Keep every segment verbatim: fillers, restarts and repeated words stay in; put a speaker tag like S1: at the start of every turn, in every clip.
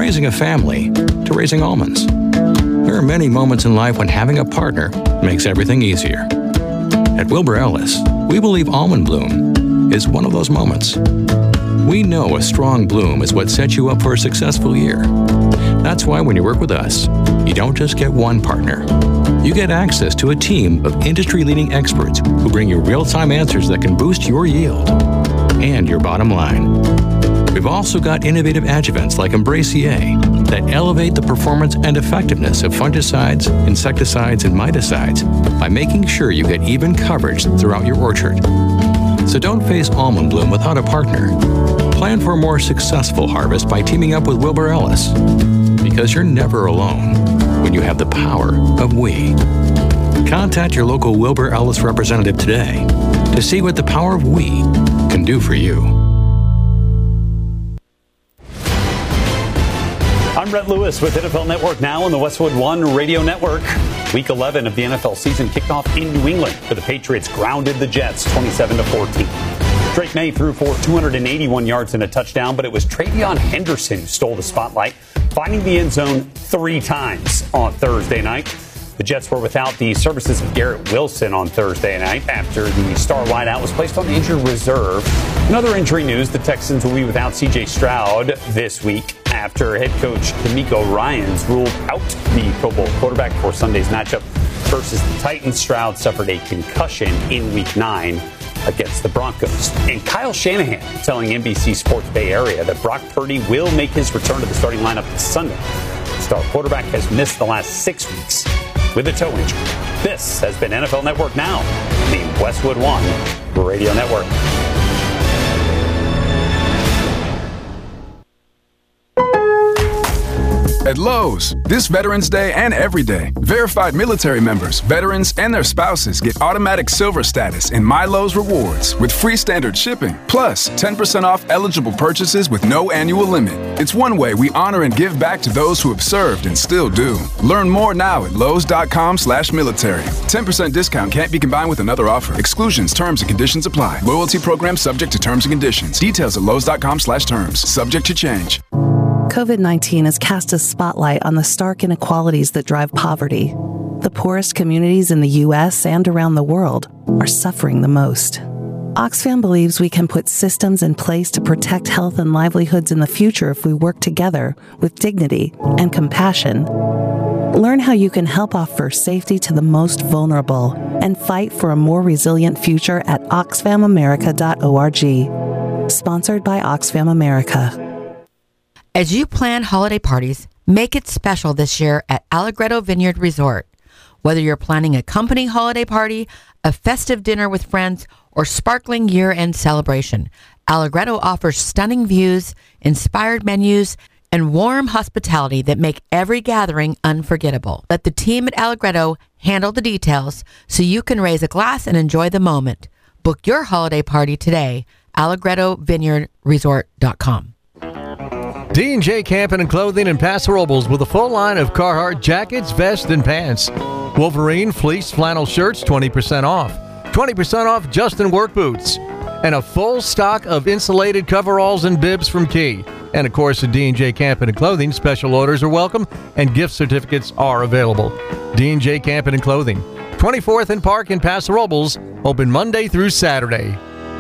S1: raising a family to raising almonds. There are many moments in life when having a partner makes everything easier. At Wilbur Ellis, we believe almond bloom is one of those moments. We know a strong bloom is what sets you up for a successful year. That's why when you work with us, you don't just get one partner. You get access to a team of industry-leading experts who bring you real-time answers that can boost your yield and your bottom line. We've also got innovative adjuvants like Embracier that elevate the performance and effectiveness of fungicides, insecticides, and miticides by making sure you get even coverage throughout your orchard. So don't face almond bloom without a partner. Plan for a more successful harvest by teaming up with Wilbur Ellis. Because you're never alone when you have the power of we. Contact your local Wilbur Ellis representative today to see what the power of we can do for you.
S2: I'm Brett Lewis with N F L Network Now on the Westwood One Radio Network. Week eleven of the N F L season kicked off in New England, where the Patriots grounded the Jets twenty-seven to fourteen. Drake May threw for two hundred eighty-one yards and a touchdown, but it was Travion Henderson who stole the spotlight, finding the end zone three times on Thursday night. The Jets were without the services of Garrett Wilson on Thursday night after the star wideout was placed on injured reserve. In other injury news, the Texans will be without C J Stroud this week after head coach DeMeco Ryans ruled out the Pro Bowl quarterback for Sunday's matchup versus the Titans. Stroud suffered a concussion in week nine against the Broncos. And Kyle Shanahan telling N B C Sports Bay Area that Brock Purdy will make his return to the starting lineup this Sunday. The star quarterback has missed the last six weeks with a toe injury. This has been N F L Network Now, the Westwood One Radio Network.
S3: At Lowe's, this Veterans Day and every day, verified military members, veterans, and their spouses get automatic silver status in My Lowe's Rewards with free standard shipping, plus ten percent off eligible purchases with no annual limit. It's one way we honor and give back to those who have served and still do. Learn more now at Lowe's.com slash military. ten percent discount can't be combined with another offer. Exclusions, terms, and conditions apply. Loyalty program subject to terms and conditions. Details at Lowe's.com slash terms. Subject to change.
S4: COVID nineteen has cast a spotlight on the stark inequalities that drive poverty. The poorest communities in the U S and around the world are suffering the most. Oxfam believes we can put systems in place to protect health and livelihoods in the future if we work together with dignity and compassion. Learn how you can help offer safety to the most vulnerable and fight for a more resilient future at oxfam america dot org. Sponsored by Oxfam America.
S5: As you plan holiday parties, make it special this year at Allegretto Vineyard Resort. Whether you're planning a company holiday party, a festive dinner with friends, or sparkling year-end celebration, Allegretto offers stunning views, inspired menus, and warm hospitality that make every gathering unforgettable. Let the team at Allegretto handle the details so you can raise a glass and enjoy the moment. Book your holiday party today, allegretto vineyard resort dot com.
S6: D and J Camping and Clothing in Paso Robles with a full line of Carhartt jackets, vests, and pants. Wolverine fleece flannel shirts, twenty percent off. twenty percent off Justin work boots. And a full stock of insulated coveralls and bibs from Key. And of course, at D and J Camping and Clothing, special orders are welcome and gift certificates are available. D and J Camping and Clothing, twenty-fourth and Park in Paso Robles, open Monday through Saturday.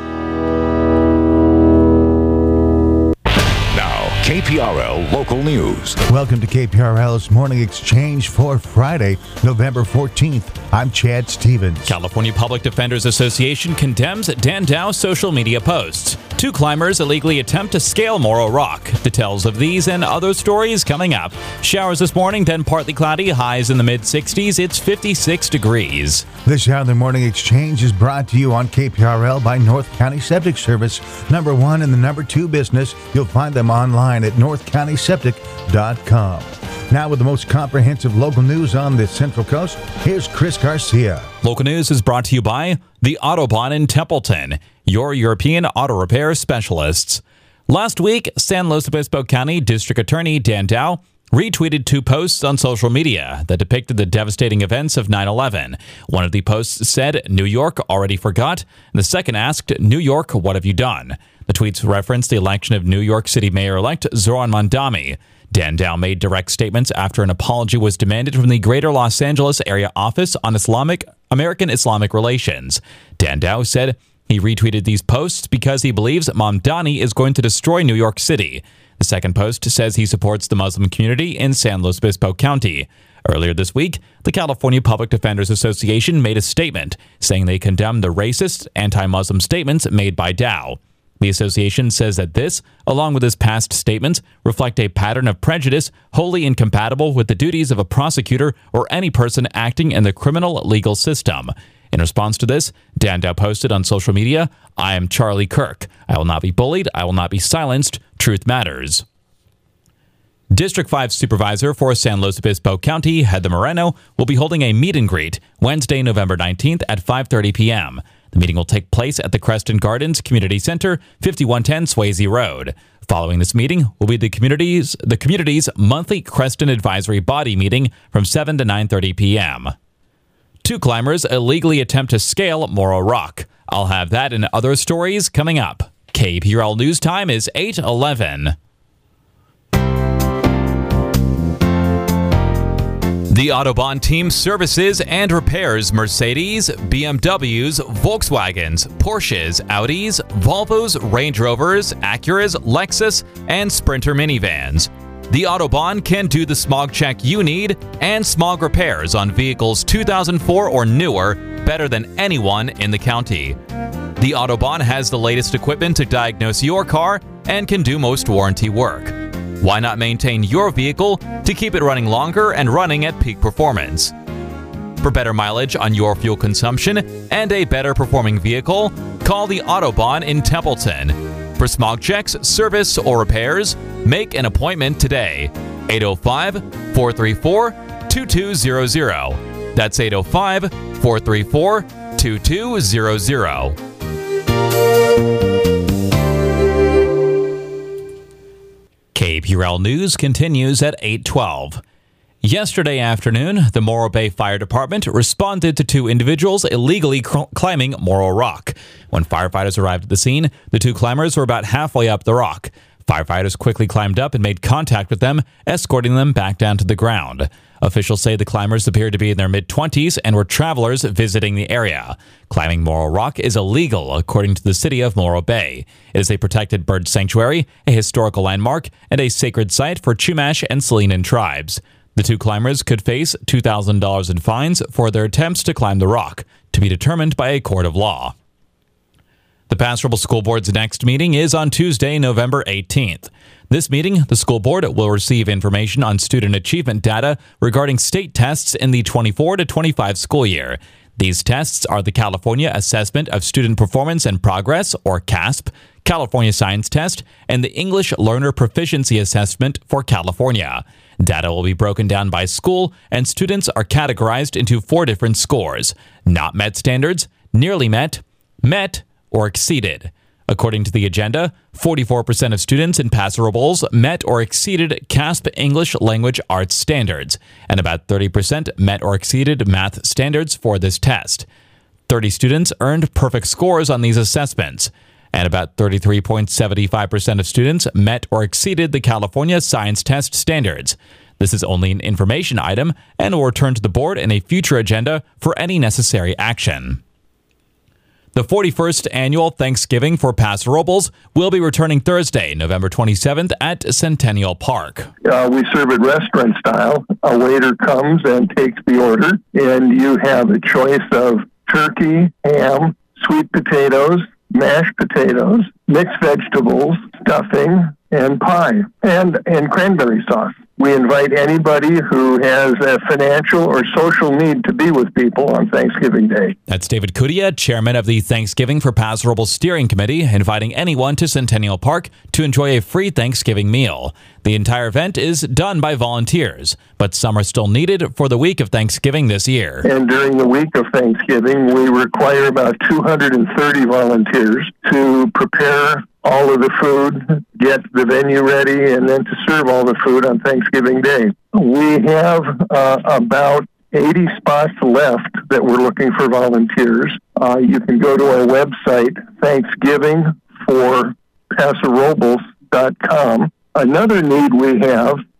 S7: K P R L Local News.
S8: Welcome to K P R L's Morning Exchange for Friday, November fourteenth. I'm Chad Stevens.
S9: California Public Defenders Association condemns Dan Dow's social media posts. Two climbers illegally attempt to scale Morro Rock. Details of these and other stories coming up. Showers this morning, then partly cloudy, highs in the mid sixties. It's fifty-six degrees.
S8: This hour of the Morning Exchange is brought to you on K P R L by North County Septic Service. Number one and the number two business. You'll find them online at north county septic dot com. Now with the most comprehensive local news on the Central Coast, here's Chris Garcia.
S9: Local news is brought to you by the Autobahn in Templeton, your European auto repair specialists. Last week, San Luis Obispo County District Attorney Dan Dow retweeted two posts on social media that depicted the devastating events of nine eleven. One of the posts said, "New York already forgot," and the second asked, "New York, what have you done?" The tweets referenced the election of New York City Mayor-elect Zoran Mondani. Dan Dow made direct statements after an apology was demanded from the Greater Los Angeles Area Office on Islamic American Islamic Relations. Dan Dow said he retweeted these posts because he believes Mamdani is going to destroy New York City. The second post says he supports the Muslim community in San Luis Obispo County. Earlier this week, the California Public Defenders Association made a statement saying they condemned the racist, anti-Muslim statements made by Dow. The association says that this, along with his past statements, reflect a pattern of prejudice wholly incompatible with the duties of a prosecutor or any person acting in the criminal legal system. In response to this, Dan Dow posted on social media, "I am Charlie Kirk. I will not be bullied. I will not be silenced. Truth matters." District five Supervisor for San Luis Obispo County, Heather Moreno, will be holding a meet and greet Wednesday, November nineteenth at five thirty p.m. The meeting will take place at the Creston Gardens Community Center, fifty-one ten Swayze Road. Following this meeting will be the community's the community's monthly Creston Advisory Body meeting from seven to nine thirty p.m. Two climbers illegally attempt to scale Morro Rock. I'll have that and other stories coming up. K P R L News Time is eight eleven. The Autobahn team services and repairs Mercedes, B M Ws, Volkswagens, Porsches, Audis, Volvos, Range Rovers, Acuras, Lexus, and Sprinter minivans. The Autobahn can do the smog check you need and smog repairs on vehicles two thousand four or newer better than anyone in the county. The Autobahn has the latest equipment to diagnose your car and can do most warranty work. Why not maintain your vehicle to keep it running longer and running at peak performance? For better mileage on your fuel consumption and a better performing vehicle, call the Autobahn in Templeton. For smog checks, service, or repairs, make an appointment today. eight oh five, four three four, two two zero zero. That's eight oh five, four three four, two two zero zero. K P R L News continues at eight twelve. Yesterday afternoon, the Morro Bay Fire Department responded to two individuals illegally cr- climbing Morro Rock. When firefighters arrived at the scene, the two climbers were about halfway up the rock. Firefighters quickly climbed up and made contact with them, escorting them back down to the ground. Officials say the climbers appeared to be in their mid-twenties and were travelers visiting the area. Climbing Morro Rock is illegal, according to the city of Morro Bay. It is a protected bird sanctuary, a historical landmark, and a sacred site for Chumash and Salinan tribes. The two climbers could face two thousand dollars in fines for their attempts to climb the rock, to be determined by a court of law. The Paso Robles School Board's next meeting is on Tuesday, November eighteenth. This meeting, the school board will receive information on student achievement data regarding state tests in the twenty-four to twenty-five school year. These tests are the California Assessment of Student Performance and Progress, or CASP, California Science Test, and the English Learner Proficiency Assessment for California. Data will be broken down by school, and students are categorized into four different scores: not met standards, nearly met, met, or exceeded. According to the agenda, forty-four percent of students in Paso Robles met or exceeded CASP English Language Arts standards, and about thirty percent met or exceeded math standards for this test. thirty students earned perfect scores on these assessments, and about thirty-three point seven five percent of students met or exceeded the California Science Test standards. This is only an information item and will return to the board in a future agenda for any necessary action. The forty-first Annual Thanksgiving for Paso Robles will be returning Thursday, November twenty-seventh at Centennial Park.
S10: Uh, we serve it restaurant style. A waiter comes and takes the order, and you have a choice of turkey, ham, sweet potatoes, mashed potatoes, mixed vegetables, stuffing, and pie, and, and cranberry sauce. We invite anybody who has a financial or social need to be with people on Thanksgiving Day.
S9: That's David Cudia, chairman of the Thanksgiving for Paso Robles Steering Committee, inviting anyone to Centennial Park to enjoy a free Thanksgiving meal. The entire event is done by volunteers, but some are still needed for the week of Thanksgiving this year.
S10: And during the week of Thanksgiving, we require about two hundred thirty volunteers to prepare all of the food, get the venue ready, and then to serve all the food on Thanksgiving Day. We have uh, about eighty spots left that we're looking for volunteers. Uh, you can go to our website, thanksgiving for paso robles dot com. Another need we have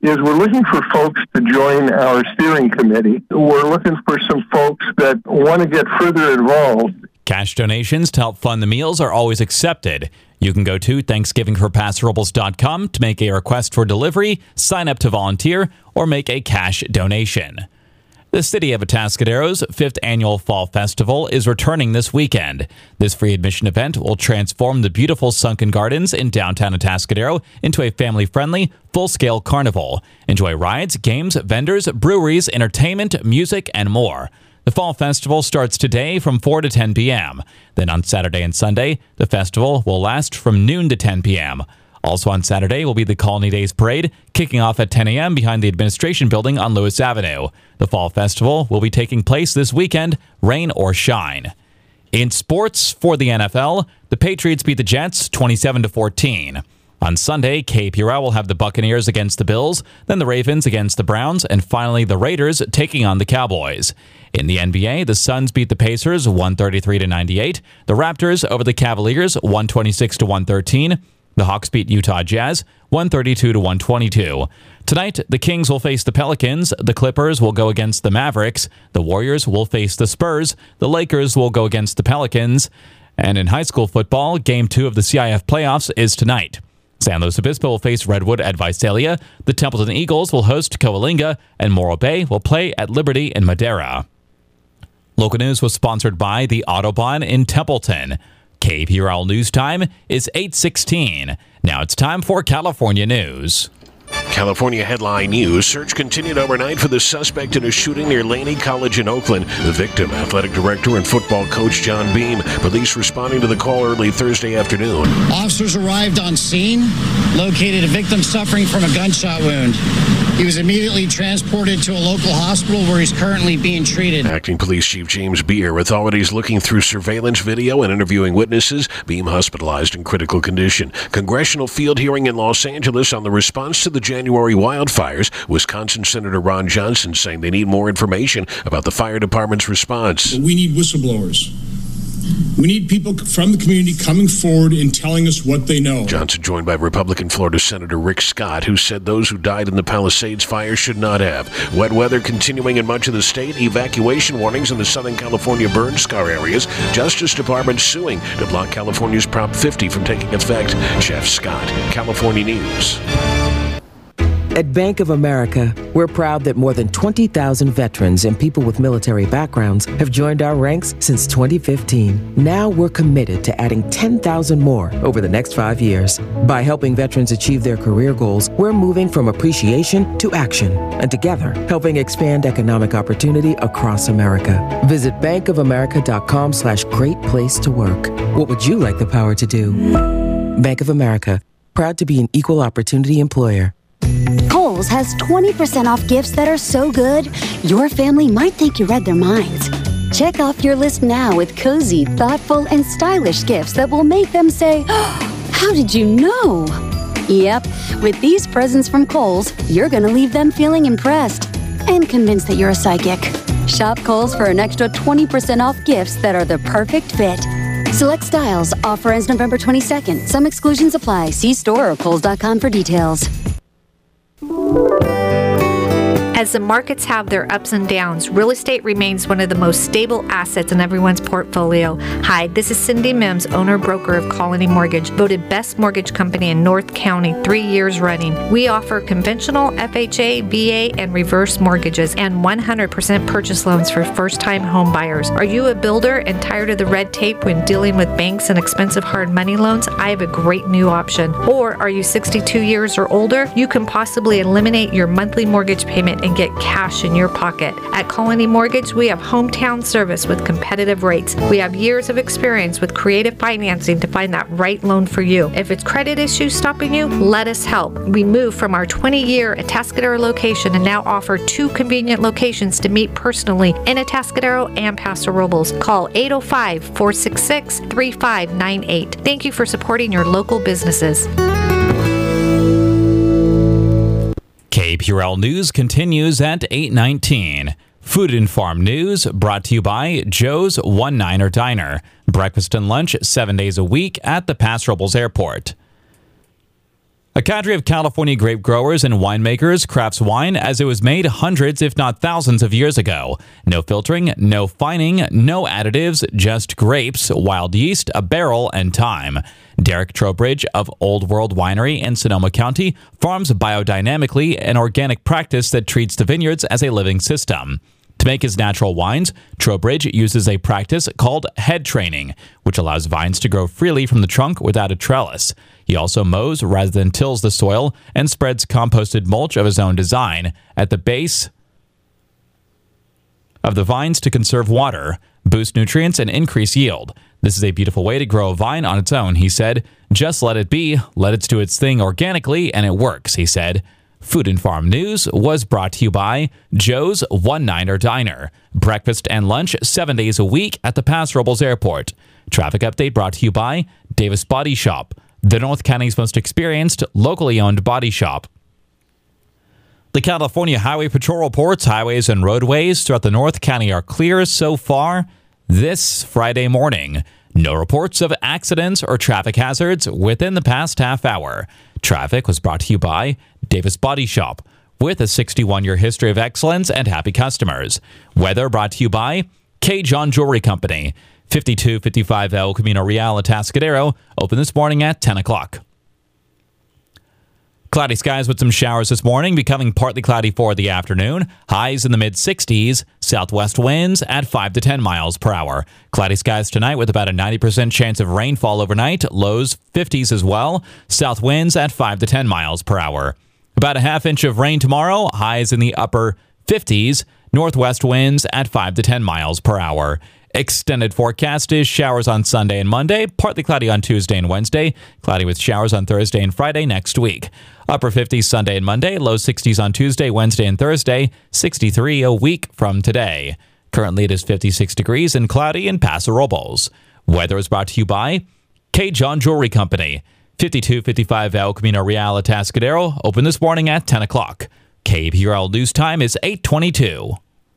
S10: is we're looking for folks to join our steering committee. We're looking for some folks that want to get further involved.
S9: Cash donations to help fund the meals are always accepted. You can go to Thanksgiving for Paso Robles dot com to make a request for delivery, sign up to volunteer, or make a cash donation. The City of Atascadero's fifth annual Fall Festival is returning this weekend. This free admission event will transform the beautiful sunken gardens in downtown Atascadero into a family-friendly, full-scale carnival. Enjoy rides, games, vendors, breweries, entertainment, music, and more. The Fall Festival starts today from four to ten p.m. Then on Saturday and Sunday, the festival will last from noon to ten p.m. Also on Saturday will be the Colony Days Parade, kicking off at ten a.m. behind the Administration Building on Lewis Avenue. The Fall Festival will be taking place this weekend, rain or shine. In sports, for the N F L, the Patriots beat the Jets twenty-seven to fourteen. On Sunday, K P R L will have the Buccaneers against the Bills, then the Ravens against the Browns, and finally the Raiders taking on the Cowboys. In the N B A, the Suns beat the Pacers one thirty-three to ninety-eight, the Raptors over the Cavaliers one twenty-six to one thirteen, the Hawks beat Utah Jazz one thirty-two to one twenty-two. Tonight, the Kings will face the Pelicans, the Clippers will go against the Mavericks, the Warriors will face the Spurs, the Lakers will go against the Pelicans, and in high school football, Game two of the C I F playoffs is tonight. San Luis Obispo will face Redwood at Visalia, the Templeton Eagles will host Coalinga, and Morro Bay will play at Liberty in Madera. Local news was sponsored by the Autobahn in Templeton. K P R L News Time is eight sixteen. Now it's time for California News.
S11: California headline news. Search continued overnight for the suspect in a shooting near Laney College in Oakland. The victim, athletic director and football coach John Beam. Police responding to the call early Thursday afternoon.
S12: Officers arrived on scene, located a victim suffering from a gunshot wound. He was immediately transported to a local hospital where he's currently being treated.
S11: Acting Police Chief James Beer, authorities looking through surveillance video and interviewing witnesses. Beam hospitalized in critical condition. Congressional field hearing in Los Angeles on the response to the January wildfires. Wisconsin Senator Ron Johnson saying they need more information about the fire department's response.
S13: We need whistleblowers. We need people from the community coming forward and telling us what they know.
S11: Johnson joined by Republican Florida Senator Rick Scott, who said those who died in the Palisades fire should not have. Wet weather continuing in much of the state. Evacuation warnings in the Southern California burn scar areas. Justice Department suing to block California's Prop fifty from taking effect. Jeff Scott, California News.
S14: At Bank of America, we're proud that more than twenty thousand veterans and people with military backgrounds have joined our ranks since twenty fifteen. Now we're committed to adding ten thousand more over the next five years. By helping veterans achieve their career goals, we're moving from appreciation to action, and together, helping expand economic opportunity across America. Visit bankofamerica.com slash great place to work. What would you like the power to do? Bank of America, proud to be an equal opportunity employer.
S15: Kohl's has twenty percent off gifts that are so good, your family might think you read their minds. Check off your list now with cozy, thoughtful, and stylish gifts that will make them say, oh, how did you know? Yep, with these presents from Kohl's, you're going to leave them feeling impressed and convinced that you're a psychic. Shop Kohl's for an extra twenty percent off gifts that are the perfect fit. Select styles. Offer ends November twenty-second. Some exclusions apply. See store or kohls dot com for details.
S16: As the markets have their ups and downs, real estate remains one of the most stable assets in everyone's portfolio. Hi, this is Cindy Mims, owner-broker of Colony Mortgage, voted best mortgage company in North County three years running. We offer conventional F H A, V A, and reverse mortgages and one hundred percent purchase loans for first-time home buyers. Are you a builder and tired of the red tape when dealing with banks and expensive hard money loans? I have a great new option. Or are you sixty-two years or older? You can possibly eliminate your monthly mortgage payment and get cash in your pocket. At Colony Mortgage, we have hometown service with competitive rates. We have years of experience with creative financing to find that right loan for you. If it's credit issues stopping you, let us help. We moved from our twenty-year Atascadero location and now offer two convenient locations to meet personally in Atascadero and Paso Robles. Call eight oh five, four six six, three five nine eight. Thank you for supporting your local businesses.
S9: K P R L News continues at eight nineteen. Food and Farm News brought to you by Joe's One Niner Diner. Breakfast and lunch seven days a week at the Paso Robles Airport. A cadre of California grape growers and winemakers crafts wine as it was made hundreds, if not thousands, of years ago. No filtering, no fining, no additives, just grapes, wild yeast, a barrel, and time. Derek Trowbridge of Old World Winery in Sonoma County farms biodynamically, an organic practice that treats the vineyards as a living system. To make his natural wines, Trowbridge uses a practice called head training, which allows vines to grow freely from the trunk without a trellis. He also mows rather than tills the soil and spreads composted mulch of his own design at the base of the vines to conserve water, boost nutrients, and increase yield. This is a beautiful way to grow a vine on its own, he said. Just let it be, let it do its thing organically, and it works, he said. Food and Farm News was brought to you by Joe's One-Niner Diner. Breakfast and lunch seven days a week at the Paso Robles Airport. Traffic update brought to you by Davis Body Shop, the North County's most experienced, locally owned body shop. The California Highway Patrol reports highways and roadways throughout the North County are clear so far this Friday morning. No reports of accidents or traffic hazards within the past half hour. Traffic was brought to you by Davis Body Shop, with a sixty-one-year history of excellence and happy customers. Weather brought to you by K. John Jewelry Company, fifty-two fifty-five El Camino Real Atascadero, open this morning at ten o'clock. Cloudy skies with some showers this morning, becoming partly cloudy for the afternoon. Highs in the mid-sixties. Southwest winds at five to ten miles per hour. Cloudy skies tonight with about a ninety percent chance of rainfall overnight. Lows fifties as well. South winds at five to ten miles per hour. About a half inch of rain tomorrow. Highs in the upper fifties. Northwest winds at five to ten miles per hour. Extended forecast is showers on Sunday and Monday, partly cloudy on Tuesday and Wednesday, cloudy with showers on Thursday and Friday next week. Upper fifties Sunday and Monday, low sixties on Tuesday, Wednesday, and Thursday, sixty-three a week from today. Currently it is fifty-six degrees and cloudy in Paso Robles. Weather is brought to you by K. John Jewelry Company, fifty-two fifty-five El Camino Real Atascadero, open this morning at ten o'clock. K P R L news time is eight twenty-two.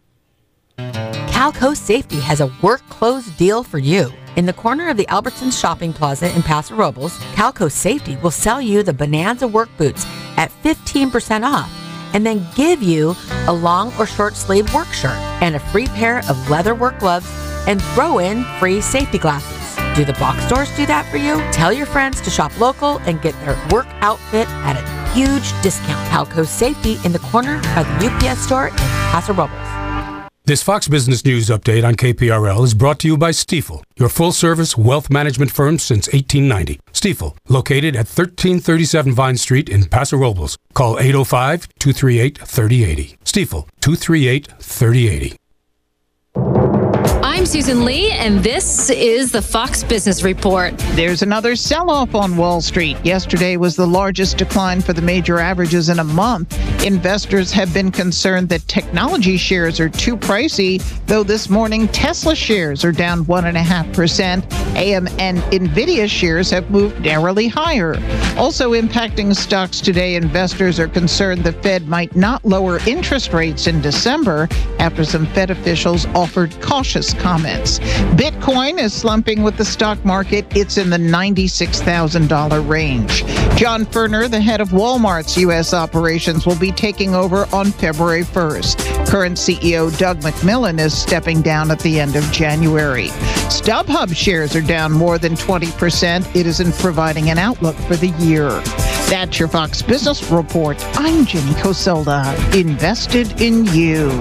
S5: Calco Safety has a work clothes deal for you. In the corner of the Albertsons Shopping Plaza in Paso Robles, Calco Safety will sell you the Bonanza work boots at fifteen percent off and then give you a long or short sleeve work shirt and a free pair of leather work gloves and throw in free safety glasses. Do the box stores do that for you? Tell your friends to shop local and get their work outfit at a huge discount. Calco Safety in the corner of the U P S store in Paso Robles.
S17: This Fox Business News update on K P R L is brought to you by Stifel, your full-service wealth management firm since eighteen ninety. Stifel, located at thirteen thirty-seven Vine Street in Paso Robles. Call eight oh five, two three eight, three oh eight oh. Stifel, two three eight, three oh eight oh.
S18: I'm Susan Lee, and this is the Fox Business Report.
S19: There's another sell-off on Wall Street. Yesterday was the largest decline for the major averages in a month. Investors have been concerned that technology shares are too pricey, though this morning Tesla shares are down one point five percent. A M and NVIDIA shares have moved narrowly higher. Also impacting stocks today, investors are concerned the Fed might not lower interest rates in December after some Fed officials offered cautious comments. Bitcoin is slumping with the stock market. It's in the ninety-six thousand dollars range. John Furner, the head of Walmart's U S operations, will be taking over on February first. Current C E O Doug McMillon is stepping down at the end of January. StubHub shares are down more than twenty percent. It isn't providing an outlook for the year. That's your Fox Business Report. I'm Jenny Coselda. Invested in you.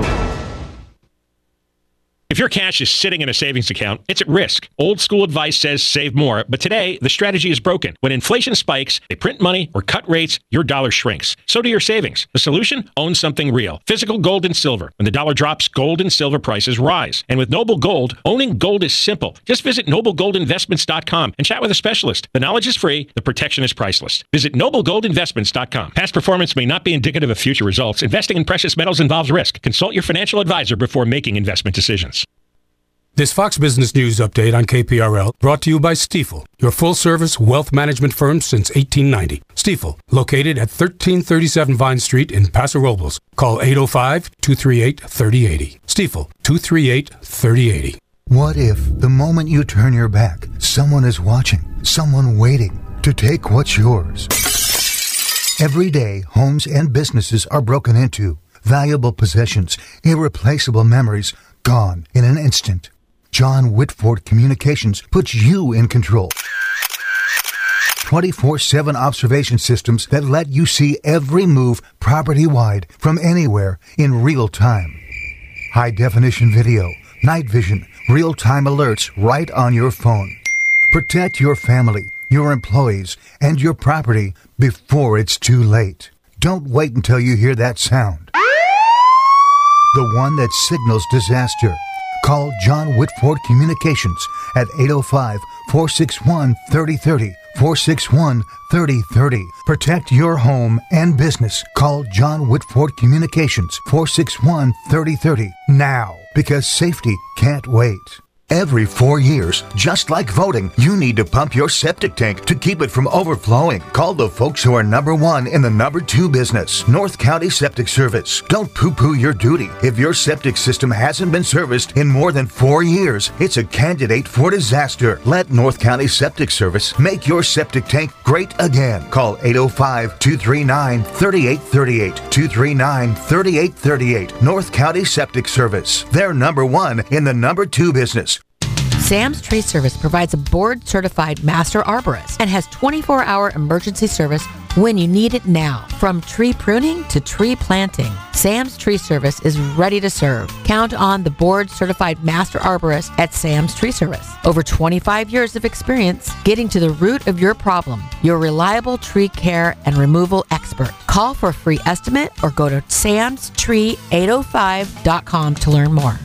S20: If your cash is sitting in a savings account, it's at risk. Old school advice says save more, but today the strategy is broken. When inflation spikes, they print money or cut rates, your dollar shrinks. So do your savings. The solution? Own something real. Physical gold and silver. When the dollar drops, gold and silver prices rise. And with Noble Gold, owning gold is simple. Just visit noble gold investments dot com and chat with a specialist. The knowledge is free. The protection is priceless. Visit noble gold investments dot com. Past performance may not be indicative of future results. Investing in precious metals involves risk. Consult your financial advisor before making investment decisions.
S17: This Fox Business News update on K P R L brought to you by Stifel, your full-service wealth management firm since eighteen ninety. Stifel, located at thirteen thirty-seven Vine Street in Paso Robles. Call eight oh five, two three eight, three oh eight oh. Stifel, two three eight, three oh eight oh.
S8: What if the moment you turn your back, someone is watching, someone waiting to take what's yours? Every day, homes and businesses are broken into. Valuable possessions, irreplaceable memories, gone in an instant. John Whitford Communications puts you in control. twenty-four seven observation systems that let you see every move property-wide from anywhere in real time. High-definition video, night vision, real-time alerts right on your phone. Protect your family, your employees, and your property before it's too late. Don't wait until you hear that sound. The one that signals disaster. Call John Whitford Communications at eight oh five, four six one, three oh three oh, four six one, three oh three oh. Protect your home and business. Call John Whitford Communications, four six one, three oh three oh now, because safety can't wait. Every four years, just like voting, you need to pump your septic tank to keep it from overflowing. Call the folks who are number one in the number two business, North County Septic Service. Don't poo-poo your duty. If your septic system hasn't been serviced in more than four years, it's a candidate for disaster. Let North County Septic Service make your septic tank great again. Call eight oh five, two three nine, three eight three eight, two three nine, three eight three eight. North County Septic Service. They're number one in the number two business.
S5: Sam's Tree Service provides a board-certified master arborist and has twenty-four hour emergency service when you need it now. From tree pruning to tree planting, Sam's Tree Service is ready to serve. Count on the board-certified master arborist at Sam's Tree Service. Over twenty-five years of experience getting to the root of your problem. Your reliable tree care and removal expert. Call for a free estimate or go to sams tree eight oh five dot com to learn more.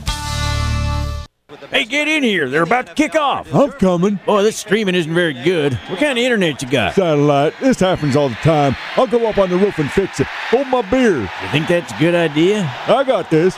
S21: Hey, get in here. They're about to kick off.
S22: I'm coming.
S21: Boy, this streaming isn't very good. What kind of internet you got?
S22: Satellite. This happens all the time. I'll go up on the roof and fix it. Hold my beer.
S21: You think that's a good idea?
S22: I got this.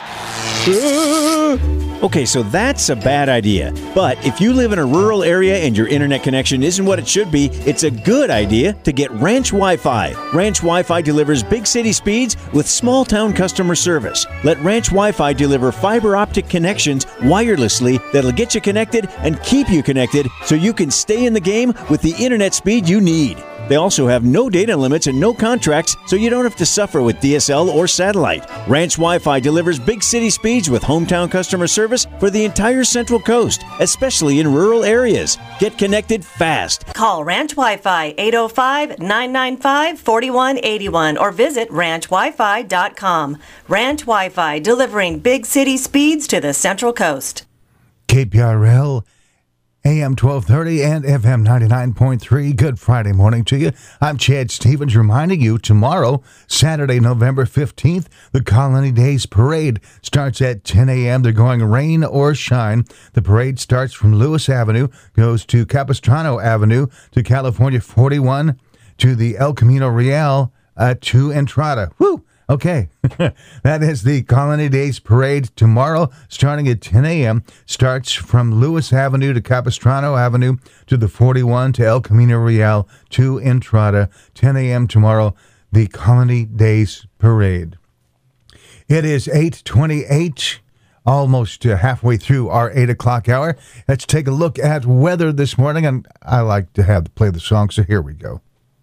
S21: Okay, so that's a bad idea. But if you live in a rural area and your internet connection isn't what it should be, it's a good idea to get Ranch Wi-Fi. Ranch Wi-Fi delivers big city speeds with small town customer service. Let Ranch Wi-Fi deliver fiber optic connections wirelessly that'll get you connected and keep you connected so you can stay in the game with the internet speed you need. They also have no data limits and no contracts, so you don't have to suffer with D S L or satellite. Ranch Wi-Fi delivers big city speeds with hometown customer service for the entire Central Coast, especially in rural areas. Get connected fast.
S23: Call Ranch Wi-Fi eight oh five, nine nine five, four one eight one or visit ranch wi fi dot com. Ranch Wi-Fi, delivering big city speeds to the Central Coast.
S8: K P R L A M twelve thirty and F M ninety-nine point three. Good Friday morning to you. I'm Chad Stevens reminding you tomorrow, Saturday, November fifteenth, the Colony Days Parade starts at ten a.m. They're going rain or shine. The parade starts from Lewis Avenue, goes to Capistrano Avenue, to California forty-one, to the El Camino Real, uh, to Entrada. Woo! Okay, that is the Colony Days Parade tomorrow, starting at ten a.m. Starts from Lewis Avenue to Capistrano Avenue to the forty-one to El Camino Real to Entrada. ten a.m. tomorrow, the Colony Days Parade. It is eight twenty-eight, almost uh, halfway through our eight o'clock hour. Let's take a look at weather this morning, and I like to have to play the song, so here we go.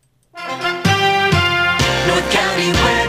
S24: North County weather.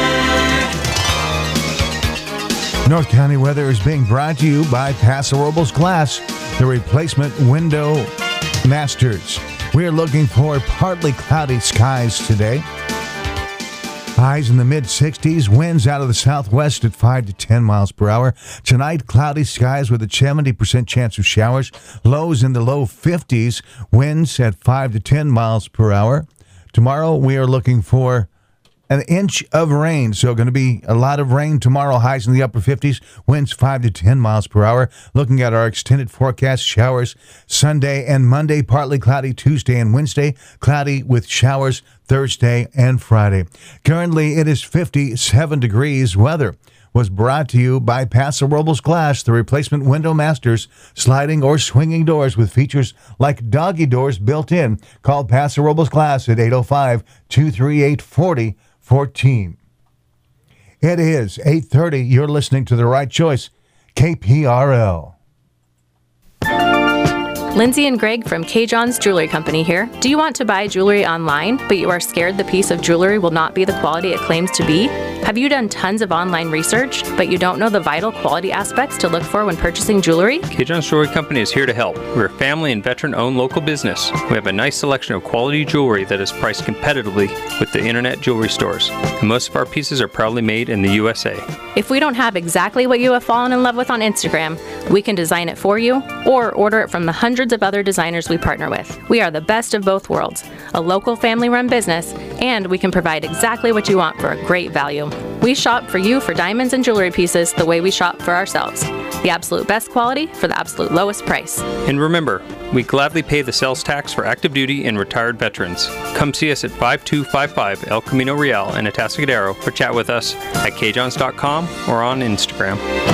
S8: North County weather is being brought to you by Paso Robles Glass, the replacement window masters. We are looking for partly cloudy skies today. Highs in the mid sixties, winds out of the southwest at five to ten miles per hour. Tonight, cloudy skies with a seventy percent chance of showers. Lows in the low fifties, winds at five to ten miles per hour. Tomorrow, we are looking for an inch of rain, so going to be a lot of rain tomorrow. Highs in the upper fifties, winds five to ten miles per hour. Looking at our extended forecast, showers Sunday and Monday, partly cloudy Tuesday and Wednesday, cloudy with showers Thursday and Friday. Currently, it is fifty-seven degrees. Weather was brought to you by Paso Robles Glass, the replacement window masters, sliding or swinging doors with features like doggy doors built in. Call Paso Robles Glass at eight oh five, two three eight, four oh one four. It is eight thirty. You're listening to The Right Choice, K P R L.
S1: Lindsay and Greg from K. John's Jewelry Company here. Do you want to buy jewelry online, but you are scared the piece of jewelry will not be the quality it claims to be? Have you done tons of online research, but you don't know the vital quality aspects to look for when purchasing jewelry?
S2: K. John's Jewelry Company is here to help. We're a family and veteran-owned local business. We have a nice selection of quality jewelry that is priced competitively with the internet jewelry stores. And most of our pieces are proudly made in the U S A.
S1: If we don't have exactly what you have fallen in love with on Instagram, we can design it for you or order it from the hundreds of other designers we partner with. We are the best of both worlds, a local family-run business, and we can provide exactly what you want for a great value. We shop for you for diamonds and jewelry pieces the way we shop for ourselves. The absolute best quality for the absolute lowest price.
S2: And remember, we gladly pay the sales tax for active duty and retired veterans. Come see us at five two five five El Camino Real in Atascadero or chat with us at k johns dot com or on Instagram.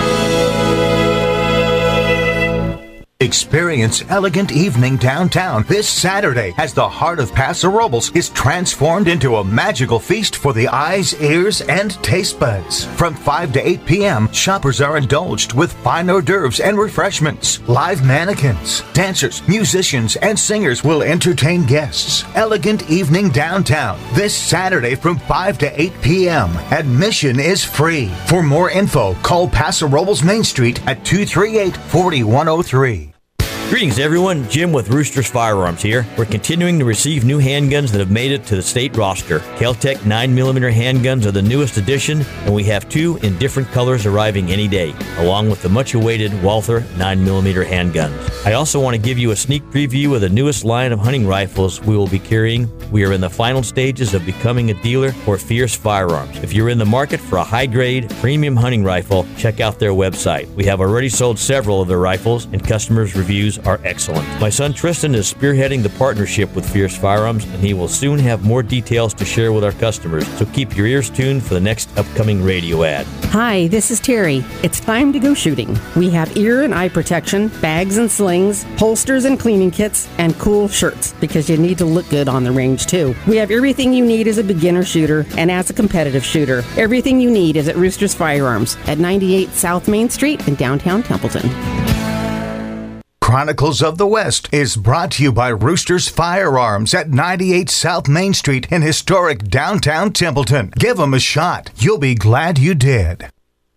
S8: Experience elegant evening downtown this Saturday as the heart of Paso Robles is transformed into a magical feast for the eyes, ears, and taste buds. From five to eight p.m., shoppers are indulged with fine hors d'oeuvres and refreshments. Live mannequins, dancers, musicians, and singers will entertain guests. Elegant evening downtown this Saturday from five to eight p.m. Admission is free. For more info, call Paso Robles Main Street at two three eight, four one zero three.
S3: Greetings, everyone. Jim with Roosters Firearms here. We're continuing to receive new handguns that have made it to the state roster. Kel-Tec nine millimeter handguns are the newest addition, and we have two in different colors arriving any day, along with the much-awaited Walther nine millimeter handguns. I also want to give you a sneak preview of the newest line of hunting rifles we will be carrying. We are in the final stages of becoming a dealer for Fierce Firearms. If you're in the market for a high-grade, premium hunting rifle, check out their website. We have already sold several of their rifles, and customers' reviews are excellent. My son Tristan is spearheading the partnership with Fierce Firearms, and he will soon have more details to share with our customers, so keep your ears tuned for the next upcoming radio ad.
S4: Hi, this is Terry. It's time to go shooting. We have ear and eye protection, bags and slings, holsters and cleaning kits, and cool shirts, because you need to look good on the range too. We have everything you need as a beginner shooter and as a competitive shooter. Everything you need is at Roosters Firearms at ninety-eight South Main Street in downtown Templeton.
S8: Chronicles of the West is brought to you by Roosters Firearms at ninety-eight South Main Street in historic downtown Templeton. Give them a shot. You'll be glad you did.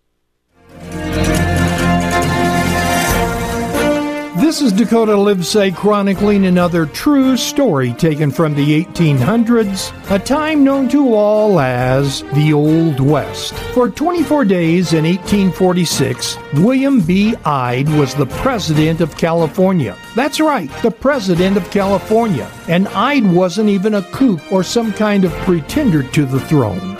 S25: This is Dakota Livesay chronicling another true story taken from the eighteen hundreds, a time known to all as the Old West. For twenty-four days in eighteen forty-six, William B. Ide was the President of California. That's right, the President of California. And Ide wasn't even a coup or some kind of pretender to the throne.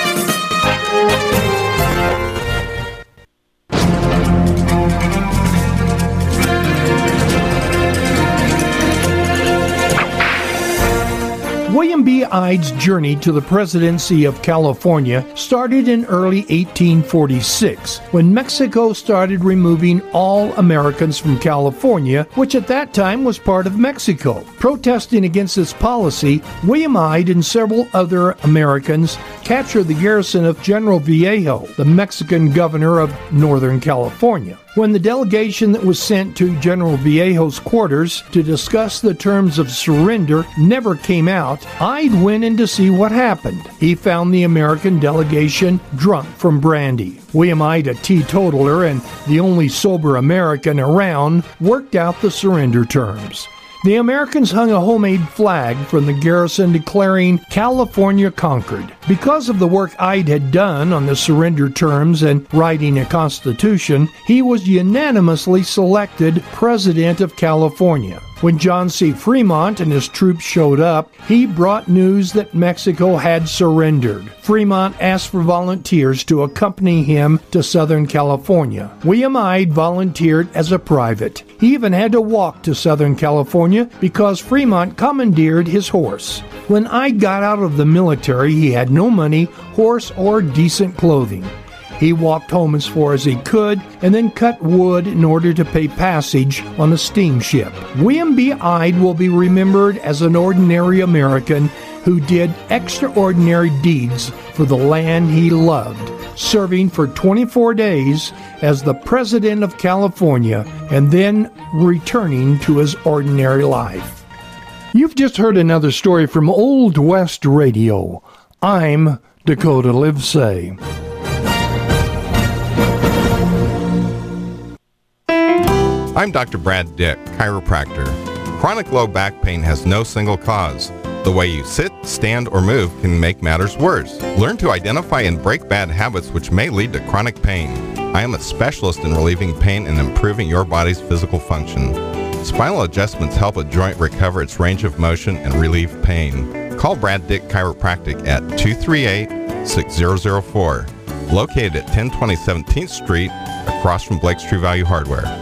S25: William B. Ide's journey to the presidency of California started in early eighteen forty-six, when Mexico started removing all Americans from California, which at that time was part of Mexico. Protesting against this policy, William Ide and several other Americans captured the garrison of General Viejo, the Mexican governor of Northern California. When the delegation that was sent to General Viejo's quarters to discuss the terms of surrender never came out, Ide went in to see what happened. He found the American delegation drunk from brandy. William Ide, a teetotaler and the only sober American around, worked out the surrender terms. The Americans hung a homemade flag from the garrison declaring California conquered. Because of the work Ide had done on the surrender terms and writing a constitution, he was unanimously selected President of California. When John C. Fremont and his troops showed up, he brought news that Mexico had surrendered. Fremont asked for volunteers to accompany him to Southern California. William Ide volunteered as a private. He even had to walk to Southern California because Fremont commandeered his horse. When Ide got out of the military, he had no money, horse, or decent clothing. He walked home as far as he could and then cut wood in order to pay passage on a steamship. William B. Ide will be remembered as an ordinary American who did extraordinary deeds for the land he loved. serving for twenty-four days as the President of California and then returning to his ordinary life. You've just heard another story from Old West Radio. I'm Dakota Livesay.
S6: I'm Doctor Brad Dick, chiropractor. Chronic low back pain has no single cause. The way you sit, stand, or move can make matters worse. Learn to identify and break bad habits which may lead to chronic pain. I am a specialist in relieving pain and improving your body's physical function. Spinal adjustments help a joint recover its range of motion and relieve pain. Call Brad Dick Chiropractic at two three eight, six zero zero four, located at ten twenty seventeenth Street, across from Blake's True Value Hardware.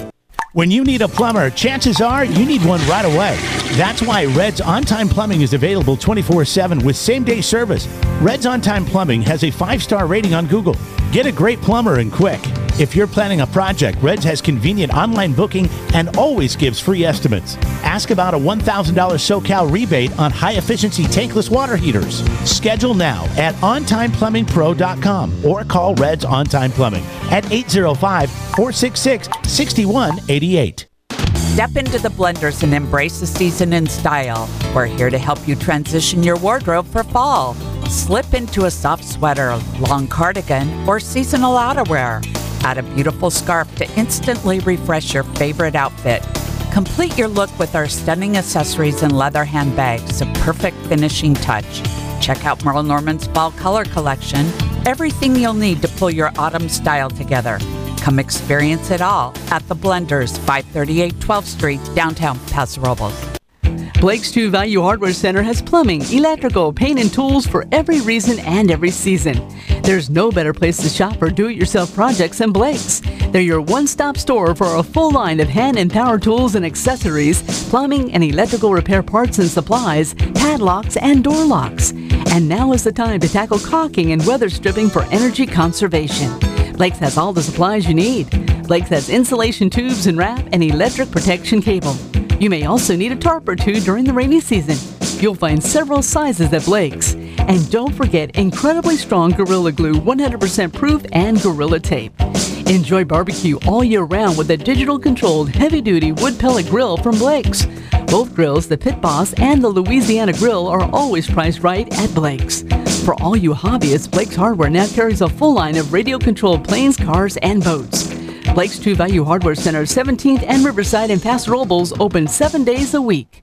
S7: When you need a plumber, chances are you need one right away. That's why Red's On-Time Plumbing is available twenty-four seven with same-day service. Red's On-Time Plumbing has a five-star rating on Google. Get a great plumber and quick. If you're planning a project, Red's has convenient online booking and always gives free estimates. Ask about a one thousand dollars SoCal rebate on high-efficiency tankless water heaters. Schedule now at on time plumbing pro dot com or call Red's On-Time Plumbing at eight zero five, four six six, six one eight eight.
S10: Step into the Blenders and embrace the season in style. We're here to help you transition your wardrobe for fall. Slip into a soft sweater, long cardigan, or seasonal outerwear. Add a beautiful scarf to instantly refresh your favorite outfit. Complete your look with our stunning accessories and leather handbags, a perfect finishing touch. Check out Merle Norman's Fall Color Collection. Everything you'll need to pull your autumn style together. Come experience it all at the Blenders, five thirty-eight twelfth Street, downtown Paso Robles.
S12: Blake's True Value Hardware Center has plumbing, electrical, paint, and tools for every reason and every season. There's no better place to shop for do-it-yourself projects than Blake's. They're your one-stop store for a full line of hand and power tools and accessories, plumbing and electrical repair parts and supplies, padlocks, and door locks. And now is the time to tackle caulking and weather stripping for energy conservation. Blake's has all the supplies you need. Blake's has insulation tubes and wrap and electric protection cable. You may also need a tarp or two during the rainy season. You'll find several sizes at Blake's. And don't forget incredibly strong Gorilla Glue, one hundred percent proof, and Gorilla Tape. Enjoy barbecue all year round with a digital-controlled heavy-duty wood pellet grill from Blake's. Both grills, the Pit Boss and the Louisiana Grill, are always priced right at Blake's. For all you hobbyists, Blake's Hardware now carries a full line of radio-controlled planes, cars, and boats. Blake's True Value Hardware Center, seventeenth and Riverside in Paso Robles, open seven days a week.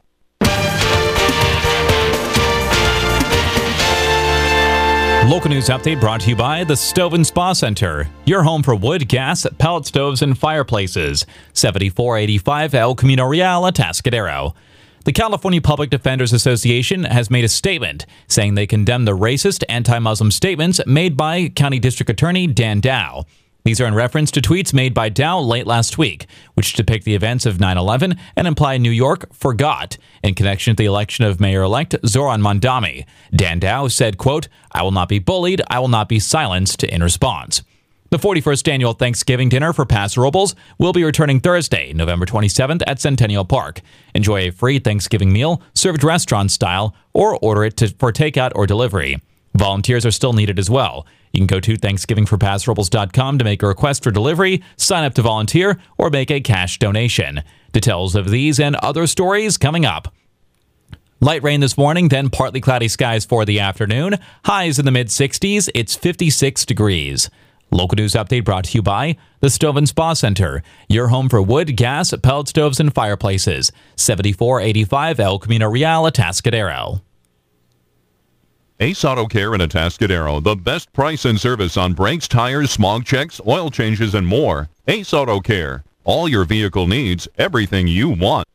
S9: Local news update brought to you by the Stove and Spa Center, your home for wood, gas, pellet stoves, and fireplaces. seventy-four eighty-five El Camino Real, Atascadero. The California Public Defenders Association has made a statement saying they condemn the racist, anti-Muslim statements made by County District Attorney Dan Dow. These are in reference to tweets made by Dow late last week, which depict the events of nine eleven and imply New York forgot in connection with the election of Mayor-elect Zoran Mondami. Dan Dow said, quote, "I will not be bullied. I will not be silenced," in response. The forty-first annual Thanksgiving dinner for Paso Robles will be returning Thursday, November twenty-seventh at Centennial Park. Enjoy a free Thanksgiving meal served restaurant style or order it to, for takeout or delivery. Volunteers are still needed as well. You can go to thanksgiving for paso robles dot com to make a request for delivery, sign up to volunteer, or make a cash donation. Details of these and other stories coming up. Light rain this morning, then partly cloudy skies for the afternoon. Highs in the mid-sixties. It's fifty-six degrees. Local news update brought to you by the Stove and Spa Center, your home for wood, gas, pellet stoves, and fireplaces. seventy-four eighty-five El Camino Real, Atascadero.
S13: Ace Auto Care in Atascadero, the best price and service on brakes, tires, smog checks, oil changes, and more. Ace Auto Care, all your vehicle needs, everything you want.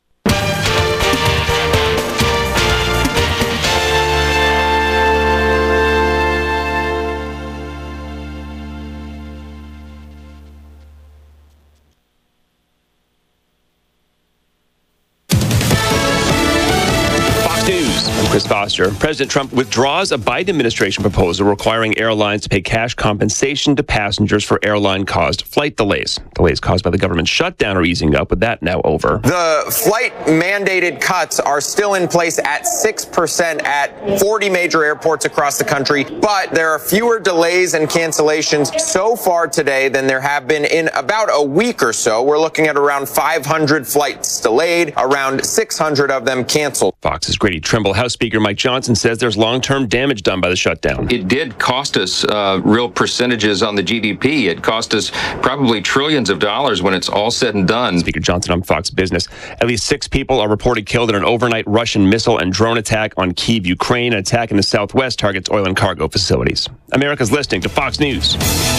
S26: Fox News, I'm Chris Voss.
S11: faster. President Trump withdraws a Biden administration proposal requiring airlines to pay cash compensation to passengers for airline-caused flight delays. Delays caused by the government shutdown are easing up, with that now over.
S14: The flight mandated cuts are still in place at six percent at forty major airports across the country, but there are fewer delays and cancellations so far today than there have been in about a week or so. We're looking at around five hundred flights delayed, around six hundred of them canceled.
S11: Fox's Grady Trimble. House Speaker Mike Johnson says there's long-term damage done by the shutdown.
S15: It did cost us uh, real percentages on the G D P. It cost us probably trillions of dollars when it's all said and done.
S11: Speaker Johnson on Fox Business. At least six people are reported killed in an overnight Russian missile and drone attack on Kyiv, Ukraine. An attack in the southwest targets oil and cargo facilities. America's listening to Fox News.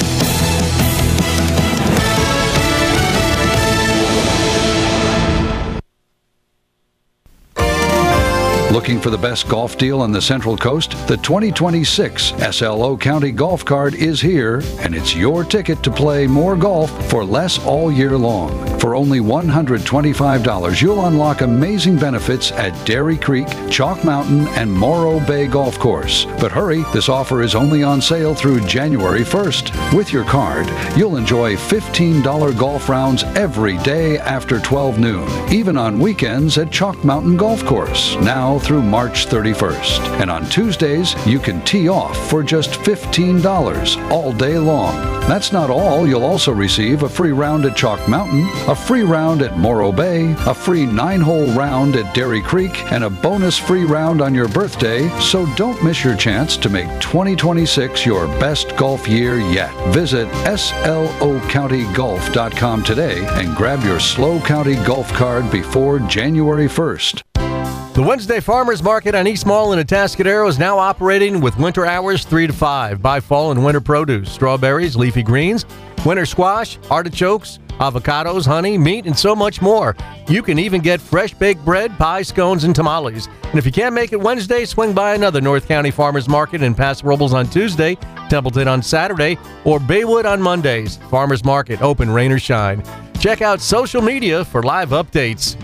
S16: Looking for the best golf deal on the Central Coast? The twenty twenty-six S L O County Golf Card is here, and it's your ticket to play more golf for less all year long. For only one hundred twenty-five dollars, you'll unlock amazing benefits at Dairy Creek, Chalk Mountain, and Morro Bay Golf Course. But hurry, this offer is only on sale through January first. With your card, you'll enjoy fifteen dollars golf rounds every day after twelve noon, even on weekends at Chalk Mountain Golf Course. Now through March thirty-first. And on Tuesdays, you can tee off for just fifteen dollars all day long. That's not all. You'll also receive a free round at Chalk Mountain, a free round at Morro Bay, a free nine-hole round at Dairy Creek, and a bonus free round on your birthday. So don't miss your chance to make twenty twenty-six your best golf year yet. Visit S L O county golf dot com today and grab your SLO County Golf Card before January first.
S18: The Wednesday Farmers Market on East Mall in Atascadero is now operating with winter hours three to five. Buy fall and winter produce, strawberries, leafy greens, winter squash, artichokes, avocados, honey, meat, and so much more. You can even get fresh baked bread, pie, scones, and tamales. And if you can't make it Wednesday, swing by another North County Farmers Market in Paso Robles on Tuesday, Templeton on Saturday, or Baywood on Mondays. Farmers Market, open rain or shine. Check out social media for live updates.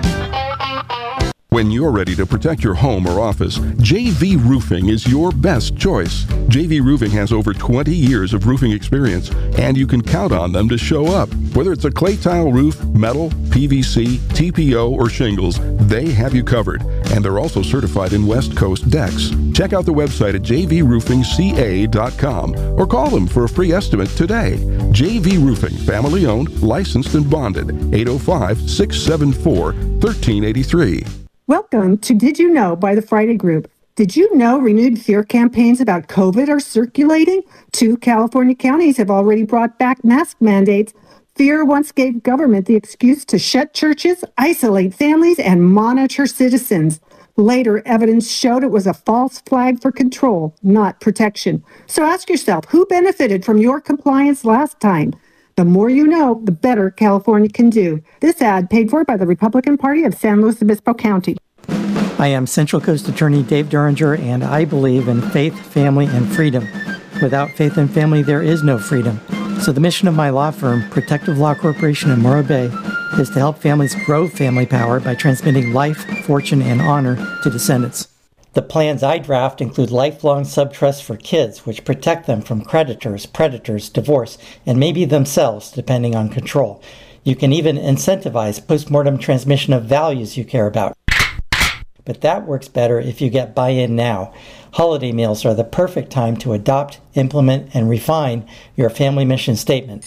S26: When you're ready to protect your home or office, J V Roofing is your best choice. J V Roofing has over twenty years of roofing experience, and you can count on them to show up. Whether it's a clay tile roof, metal, P V C, T P O, or shingles, they have you covered. And they're also certified in West Coast decks. Check out the website at j v roofing c a dot com or call them for a free estimate today. J V Roofing, family owned, licensed, and bonded. eight oh five, six seven four, one three eight three.
S27: Welcome to Did You Know by the Friday Group. Did you know renewed fear campaigns about COVID are circulating? Two California counties have already brought back mask mandates. Fear once gave government the excuse to shut churches, isolate families, and monitor citizens. Later, evidence showed it was a false flag for control, not protection. So ask yourself, who benefited from your compliance last time? The more you know, the better California can do. This ad paid for by the Republican Party of San Luis Obispo County.
S28: I am Central Coast Attorney Dave Duringer, and I believe in faith, family, and freedom. Without faith and family, there is no freedom. So the mission of my law firm, Protective Law Corporation in Morro Bay, is to help families grow family power by transmitting life, fortune, and honor to descendants. The plans I draft include lifelong subtrusts for kids, which protect them from creditors, predators, divorce, and maybe themselves, depending on control. You can even incentivize postmortem transmission of values you care about. But that works better if you get buy-in now. Holiday meals are the perfect time to adopt, implement, and refine your family mission statement.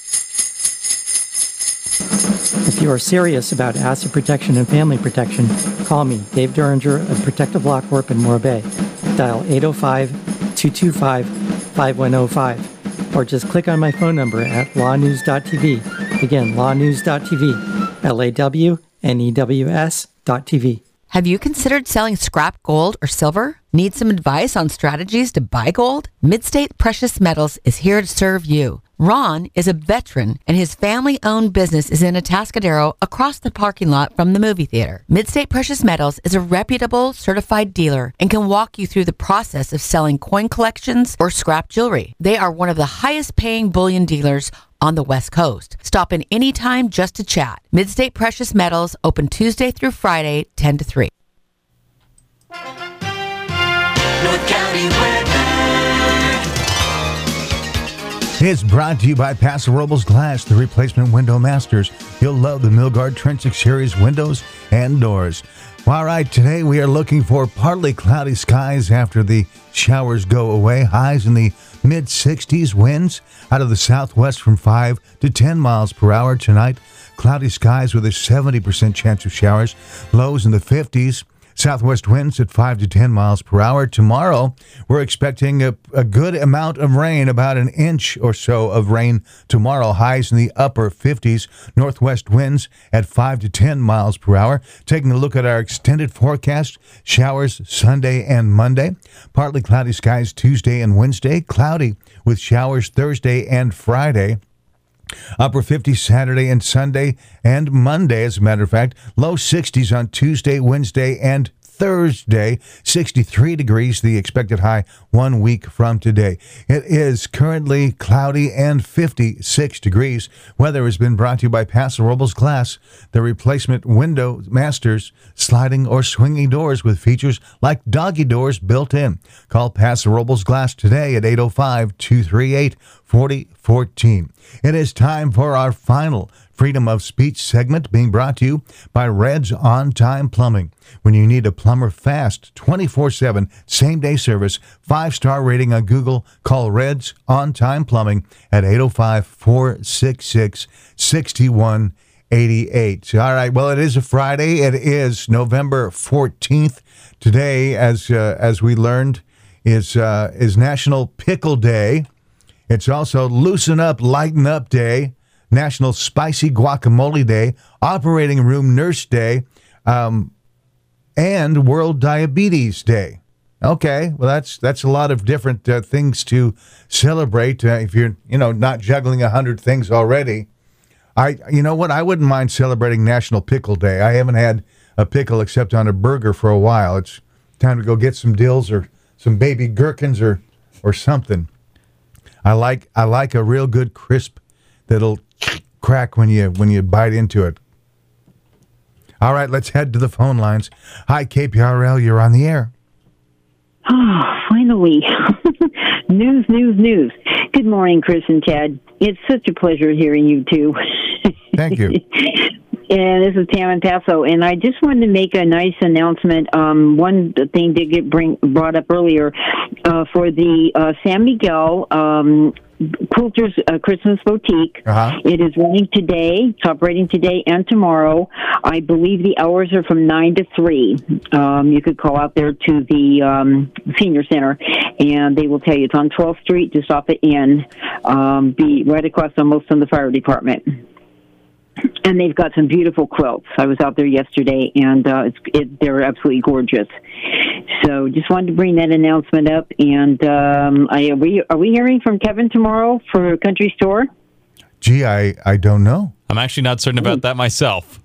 S28: If you are serious about asset protection and family protection, call me, Dave Duringer of Protective Law Corp in Morro Bay. Dial eight oh five, two two five, five one oh five, or just click on my phone number at law news dot t v. Again, law news dot t v, L A W N E W S dot T V.
S5: Have you considered selling scrap gold or silver? Need some advice on strategies to buy gold? Midstate Precious Metals is here to serve you. Ron is a veteran, and his family-owned business is in Atascadero across the parking lot from the movie theater. Midstate Precious Metals is a reputable, certified dealer and can walk you through the process of selling coin collections or scrap jewelry. They are one of the highest-paying bullion dealers on the West Coast. Stop in anytime just to chat. Midstate Precious Metals, open Tuesday through Friday, ten to three.
S1: North County weather.
S8: It's brought to you by Paso Robles Glass, the replacement window masters. You'll love the Milgard Trinsic Series windows and doors. All right, today we are looking for partly cloudy skies after the showers go away. Highs in the mid sixties, winds out of the southwest from five to ten miles per hour tonight. Cloudy skies with a seventy percent chance of showers. Lows in the fifties. Southwest winds at five to ten miles per hour. Tomorrow, we're expecting a, a good amount of rain, about an inch or so of rain tomorrow. Highs in the upper fifties. Northwest winds at five to ten miles per hour. Taking a look at our extended forecast, showers Sunday and Monday. Partly cloudy skies Tuesday and Wednesday. Cloudy with showers Thursday and Friday. Upper fifties Saturday and Sunday and Monday, as a matter of fact. Low sixties on Tuesday, Wednesday, and Thursday. sixty-three degrees, the expected high one week from today. It is currently cloudy and fifty-six degrees. Weather has been brought to you by Paso Robles Glass, the replacement window masters, sliding or swinging doors with features like doggy doors built in. Call Paso Robles Glass today at eight oh five, two three eight, four oh one four. It is time for our final Freedom of Speech segment, being brought to you by Red's On Time Plumbing. When you need a plumber fast, twenty-four seven, same-day service, five-star rating on Google, call Red's On Time Plumbing at eight oh five, four six six, six one eight eight. All right, well, it is a Friday. It is November fourteenth. Today, as uh, as we learned, is uh, is National Pickle Day. It's also Loosen Up, Lighten Up Day, National Spicy Guacamole Day, Operating Room Nurse Day, um, and World Diabetes Day. Okay, well, that's that's a lot of different uh, things to celebrate uh, if you're, you know, not juggling a hundred things already. I, you know what, I wouldn't mind celebrating National Pickle Day. I haven't had a pickle except on a burger for a while. It's time to go get some dills or some baby gherkins or or something. I like I like a real good crisp that'll crack when you when you bite into it. All right, let's head to the phone lines. Hi, K P R L, you're on the air.
S17: Oh, finally. News, news, news. Good morning, Chris and Ted. It's such a pleasure hearing you two.
S8: Thank you.
S17: And this is Tam in Paso, and I just wanted to make a nice announcement. Um, one thing did get bring, brought up earlier uh, for the uh, San Miguel um, Quilters uh, Christmas Boutique. Uh-huh. It is running today. It's operating today and tomorrow. I believe the hours are from nine to three. Um, you could call out there to the um, Senior Center, and they will tell you it's on twelfth Street, just off the inn, um, be right across almost from the fire department. And they've got some beautiful quilts. I was out there yesterday, and uh, it's, it, they're absolutely gorgeous. So just wanted to bring that announcement up. And um, I, are, we, are we hearing from Kevin tomorrow for Country Store?
S8: Gee, I, I don't know.
S9: I'm actually not certain about that myself.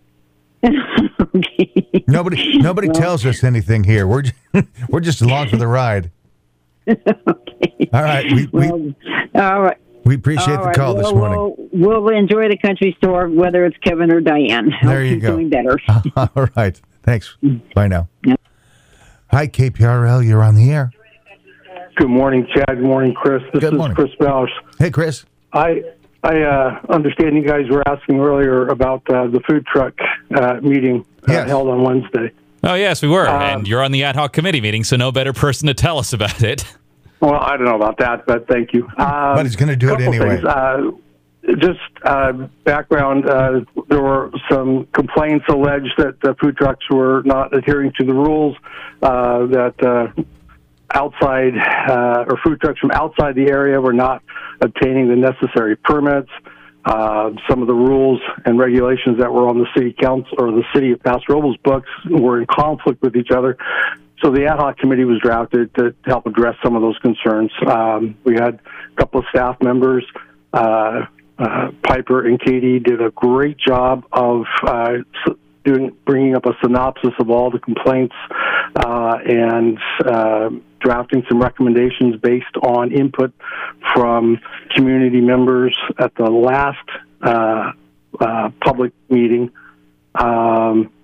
S17: Okay.
S8: Nobody nobody well, tells us anything here. We're just, we're just along for the ride.
S17: Okay.
S8: All right. We,
S17: well,
S8: we,
S17: all right.
S8: We appreciate
S17: all
S8: the
S17: right.
S8: call
S17: well,
S8: this morning.
S17: We'll, we'll enjoy the Country Store, whether it's Kevin or Diane.
S8: There
S17: I'll
S8: you
S17: keep
S8: go.
S17: Doing better.
S8: All right. Thanks. Bye now.
S17: Yeah.
S8: Hi, K P R L. You're on the air.
S19: Good morning, Chad. Good morning, Chris. This
S8: Good
S19: is
S8: morning.
S19: Chris Bausch.
S8: Hey, Chris.
S19: I I uh, understand you guys were asking earlier about uh, the food truck uh, meeting uh,
S8: Yes.
S19: held on Wednesday.
S9: Oh, yes, we were.
S19: Um,
S9: and you're on the ad hoc committee meeting, so no better person to tell us about it.
S19: Well, I don't know about that, but thank you. Um,
S8: But he's going to do it
S19: couple
S8: anyway.
S19: things. Uh, just uh, background, uh, there were some complaints alleged that the food trucks were not adhering to the rules, uh, that uh, outside uh, or food trucks from outside the area were not obtaining the necessary permits. Uh, some of the rules and regulations that were on the city council or the city of Paso Robles books were in conflict with each other. So the ad hoc committee was drafted to help address some of those concerns. Um, we had a couple of staff members, uh, uh, Piper and Katie did a great job of uh, doing bringing up a synopsis of all the complaints uh, and uh, drafting some recommendations based on input from community members at the last uh, uh, public meeting. Um,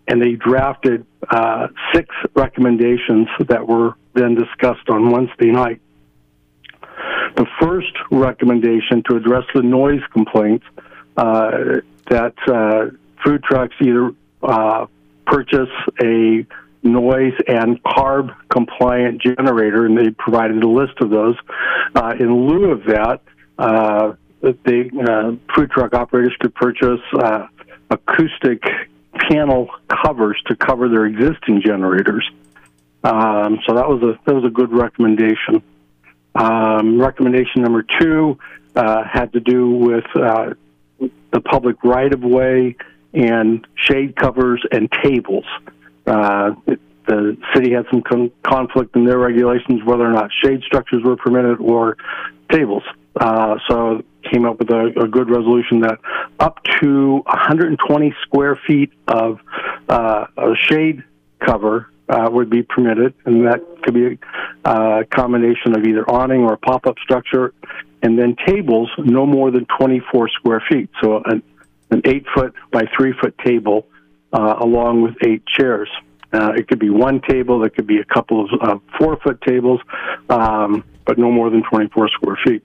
S19: and they drafted uh, six recommendations that were then discussed on Wednesday night. The first recommendation to address the noise complaints uh, that uh, food trucks either uh, purchase a noise and carb compliant generator, and they provided a list of those. Uh, in lieu of that, uh, the uh, food truck operators could purchase uh, acoustic panel covers to cover their existing generators. Um, so that was a that was a good recommendation. Um, recommendation number two uh, had to do with uh, the public right-of-way and shade covers and tables. Uh, the city had some con- conflict in their regulations whether or not shade structures were permitted or tables. Uh, so came up with a, a good resolution that up to one hundred twenty square feet of uh, a shade cover uh, would be permitted, and that could be a uh, combination of either awning or a pop-up structure, and then tables no more than twenty-four square feet. So an, an eight-foot by three-foot table uh, along with eight chairs. Uh, it could be one table, it could be a couple of uh, four-foot tables, um, but no more than twenty-four square feet.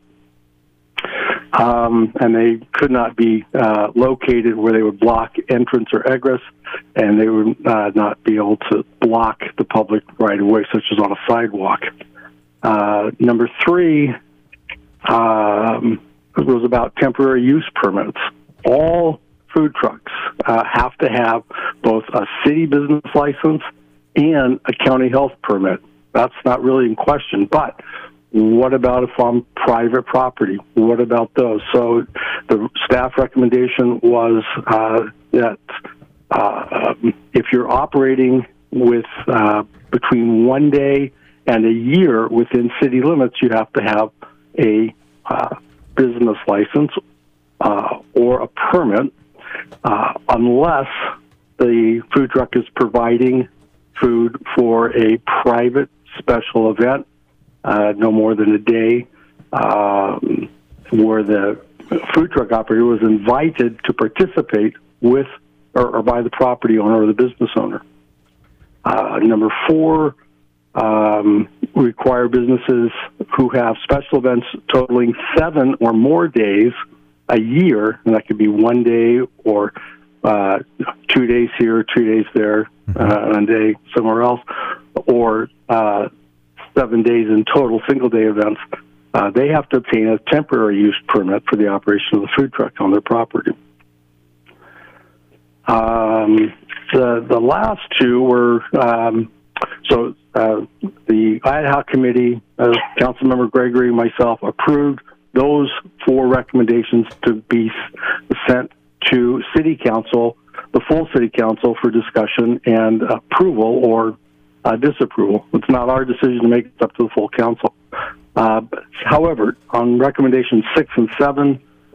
S19: Um, and they could not be uh, located where they would block entrance or egress, and they would uh, not be able to block the public right-of-way, such as on a sidewalk. Uh, number three um, was about temporary use permits. All food trucks uh, have to have both a city business license and a county health permit. That's not really in question, but what about if on private property? What about those? So the staff recommendation was uh, that uh, if you're operating with uh, between one day and a year within city limits, you have to have a uh, business license uh, or a permit, uh, unless the food truck is providing food for a private special event. Uh, no more than a day, um, where the food truck operator was invited to participate with or, or by the property owner or the business owner. Uh, number four, um, require businesses who have special events totaling seven or more days a year, and that could be one day or uh, two days here, two days there, uh, and a day somewhere else, or uh, seven days in total, single-day events, uh, they have to obtain a temporary use permit for the operation of the food truck on their property. Um, the the last two were, um, so uh, the ad hoc committee, uh, Councilmember Gregory, myself, approved those four recommendations to be sent to City Council, the full City Council, for discussion and approval or Uh, disapproval. It's not our decision to make, it's up to the full council. Uh, but, however, on recommendations six and seven,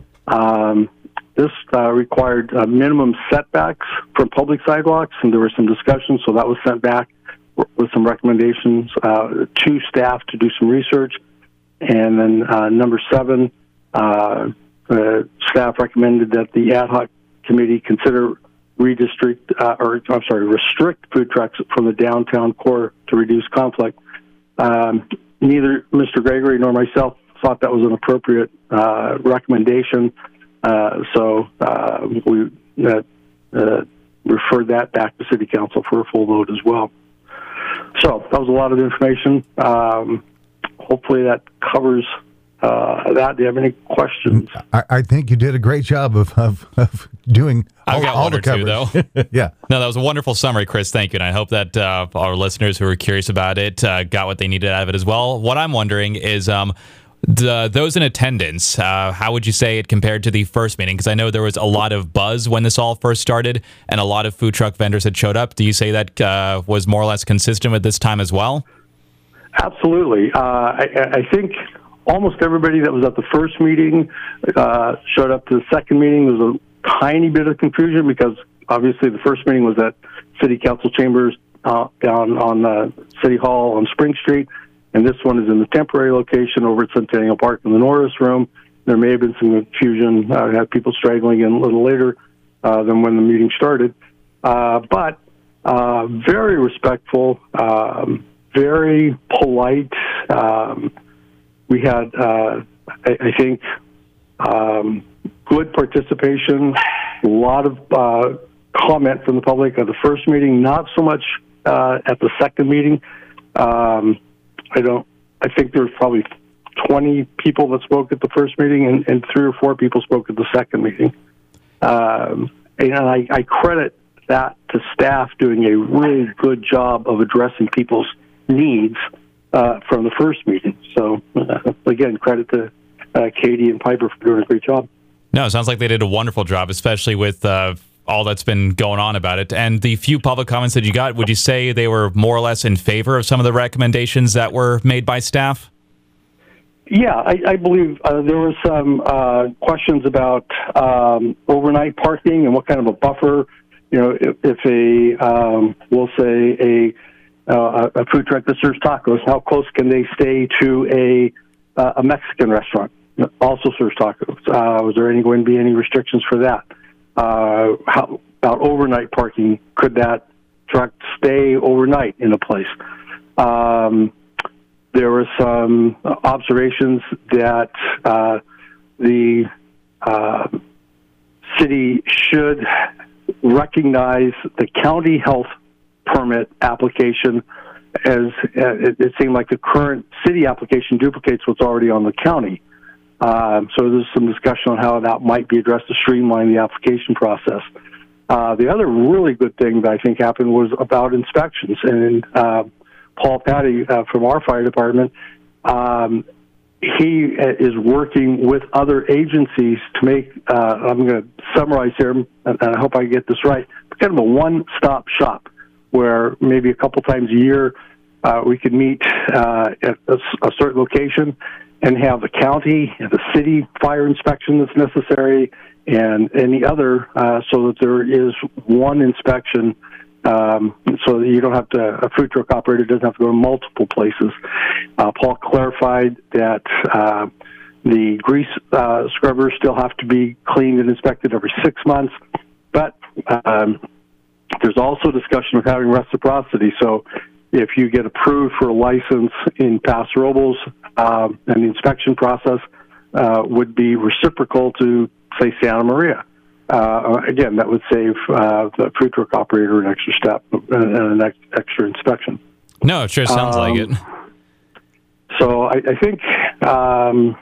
S19: um, this uh, required uh, minimum setbacks from public sidewalks, and there was some discussion, so that was sent back with some recommendations uh, to staff to do some research. And then uh, number seven, uh, uh, staff recommended that the ad hoc committee consider redistrict, uh, or I'm sorry, restrict food trucks from the downtown core to reduce conflict. Um, neither Mister Gregory nor myself thought that was an appropriate uh, recommendation, uh, so uh, we uh, uh, referred that back to City Council for a full vote as well. So that was a lot of information. Um, hopefully that covers uh, that. Do you have any questions?
S8: I, I think you did a great job of, of, of doing all,
S9: I've got
S8: all
S9: one
S8: the
S9: or two,
S8: coverage.
S9: though.
S8: Yeah.
S9: No, that was a wonderful summary, Chris. Thank you. And I hope that uh, our listeners who are curious about it uh, got what they needed out of it as well. What I'm wondering is um, the, those in attendance, uh, how would you say it compared to the first meeting? Because I know there was a lot of buzz when this all first started, and a lot of food truck vendors had showed up. Do you say that uh, was more or less consistent with this time as well?
S19: Absolutely. Uh, I, I think almost everybody that was at the first meeting uh, showed up to the second meeting. There was a tiny bit of confusion because obviously the first meeting was at City Council Chambers uh, down on uh, City Hall on Spring Street, and this one is in the temporary location over at Centennial Park in the Norris Room. There may have been some confusion. I uh, had people straggling in a little later uh, than when the meeting started. Uh, but uh, very respectful, um, very polite. Um, we had, uh, I, I think, um, good participation, a lot of uh, comment from the public at the first meeting, not so much uh, at the second meeting. Um, I don't. I think there was probably twenty people that spoke at the first meeting, and, and three or four people spoke at the second meeting. Um, and I, I credit that to staff doing a really good job of addressing people's needs uh, from the first meeting. So, uh, again, credit to uh, Katie and Piper for doing a great job.
S9: No, it sounds like they did a wonderful job, especially with uh, all that's been going on about it. And the few public comments that you got, would you say they were more or less in favor of some of the recommendations that were made by staff?
S19: Yeah, I, I believe uh, there were some uh, questions about um, overnight parking and what kind of a buffer, you know, if, if a, um, we'll say, a uh, a food truck that serves tacos, how close can they stay to a uh, a Mexican restaurant that also serves tacos? Uh, was there any going to be any restrictions for that? Uh, how about overnight parking? Could that truck stay overnight in a place? Um, there were some observations that uh, the uh, city should recognize the county health permit application as uh, it, it seemed like the current city application duplicates what's already on the county. Um, so there's some discussion on how that might be addressed to streamline the application process. Uh, the other really good thing that I think happened was about inspections. And uh, Paul Patty uh, from our fire department, um, he is working with other agencies to make, uh, I'm going to summarize here, and I hope I get this right, kind of a one-stop shop where maybe a couple times a year uh, we could meet uh, at a, a certain location and have the county and the city fire inspection that's necessary and any other, uh, so that there is one inspection, um, so that you don't have to, a food truck operator doesn't have to go to multiple places. Uh, Paul clarified that uh, the grease uh, scrubbers still have to be cleaned and inspected every six months, but um, there's also discussion of having reciprocity. So if you get approved for a license in Paso Robles, um, and the inspection process uh, would be reciprocal to, say, Santa Maria. Uh, again, that would save uh, the food truck operator an extra step and an ex- extra inspection.
S9: No, it sure sounds um, like it.
S19: So I, I think um,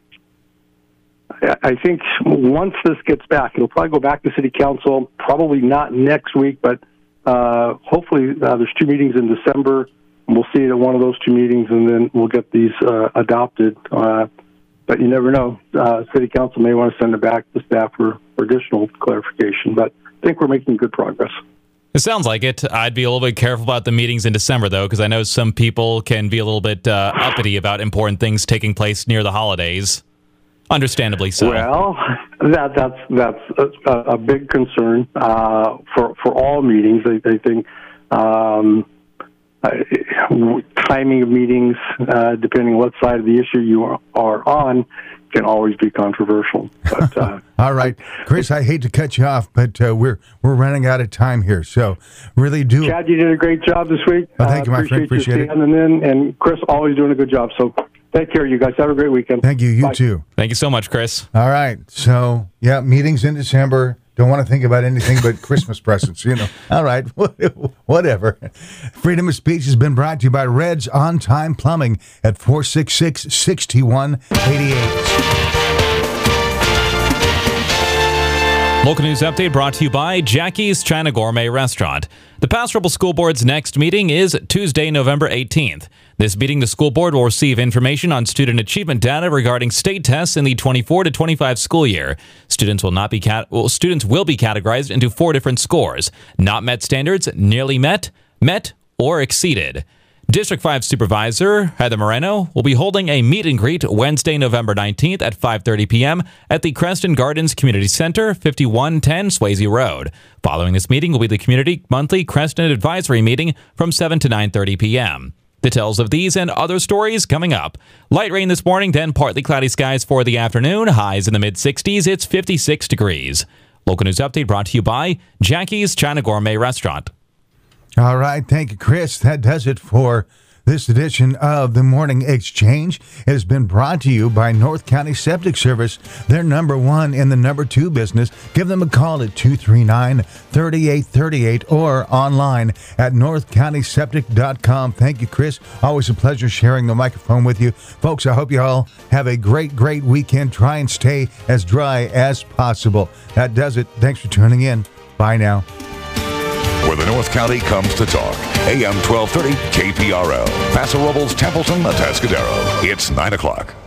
S19: I think once this gets back, it'll probably go back to City Council. Probably not next week, but uh, hopefully uh, there's two meetings in December. We'll see it at one of those two meetings, and then we'll get these uh, adopted. Uh, but you never know. Uh, City Council may want to send it back to staff for, for additional clarification. But I think we're making good progress.
S9: It sounds like it. I'd be a little bit careful about the meetings in December, though, because I know some people can be a little bit uh, uppity about important things taking place near the holidays. Understandably so.
S19: Well, that that's that's a, a big concern uh, for for all meetings. I, I think um, uh, timing of meetings, uh, depending on what side of the issue you are, are on, can always be controversial. But uh,
S8: all right, Chris, I hate to cut you off, but uh, we're we're running out of time here. So really do.
S19: Chad, you did a great job this week.
S8: Well, thank you, my
S19: uh,
S8: friend. Appreciate
S19: you
S8: it.
S19: And then and Chris, always doing a good job. So. Take care, you guys. Have a great weekend.
S8: Thank you. You
S19: Bye.
S8: too.
S9: Thank you so much, Chris.
S8: All right. So, yeah, meetings in December. Don't want to think about anything but Christmas presents, you know. All right. Whatever. Freedom of Speech has been brought to you by Red's On Time Plumbing at four six six, six one eight eight.
S9: Local news update brought to you by Jackie's China Gourmet Restaurant. The Paso Robles School Board's next meeting is Tuesday, November eighteenth. This meeting, the school board will receive information on student achievement data regarding state tests in the twenty-four to twenty-five school year. Students will not be cat- well, students will be categorized into four different scores: not met standards, nearly met, met, or exceeded. District five Supervisor Heather Moreno will be holding a meet and greet Wednesday, November nineteenth at five thirty p.m. at the Creston Gardens Community Center, fifty-one ten Swayze Road. Following this meeting will be the Community Monthly Creston Advisory Meeting from seven to nine thirty p.m. Details of these and other stories coming up. Light rain this morning, then partly cloudy skies for the afternoon. Highs in the mid-sixties. It's fifty-six degrees. Local news update brought to you by Jackie's China Gourmet Restaurant.
S8: All right. Thank you, Chris. That does it for this edition of the Morning Exchange. It has been brought to you by North County Septic Service. They're number one in the number two business. Give them a call at two three nine, three eight three eight or online at north county septic dot com. Thank you, Chris. Always a pleasure sharing the microphone with you. Folks, I hope you all have a great, great weekend. Try and stay as dry as possible. That does it. Thanks for tuning in. Bye now.
S1: Where the North County comes to talk. A M twelve thirty K P R L. Paso Robles, Templeton, Atascadero. It's nine o'clock.